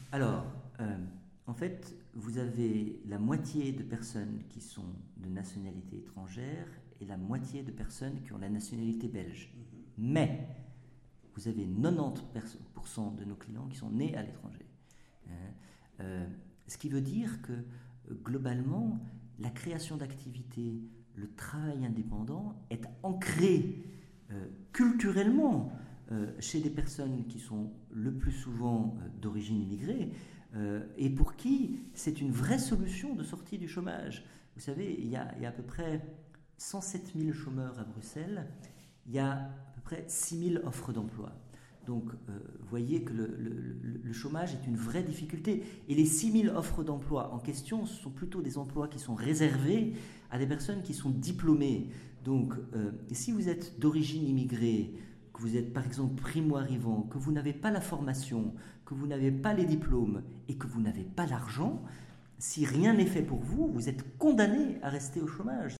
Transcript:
Alors, en fait, vous avez la moitié de personnes qui sont de nationalité étrangère et la moitié de personnes qui ont la nationalité belge. Mais vous avez 90% de nos clients qui sont nés à l'étranger. Ce qui veut dire que globalement, la création d'activités, le travail indépendant est ancré culturellement chez des personnes qui sont le plus souvent d'origine immigrée et pour qui c'est une vraie solution de sortie du chômage. Vous savez, il y a à peu près 107 000 chômeurs à Bruxelles, il y a à peu près 6 000 offres d'emploi. Donc, vous voyez que le chômage est une vraie difficulté. Et les 6 000 offres d'emploi en question, ce sont plutôt des emplois qui sont réservés à des personnes qui sont diplômées. Donc, si vous êtes d'origine immigrée, que vous êtes par exemple primo-arrivant, que vous n'avez pas la formation, que vous n'avez pas les diplômes et que vous n'avez pas l'argent, si rien n'est fait pour vous, vous êtes condamné à rester au chômage.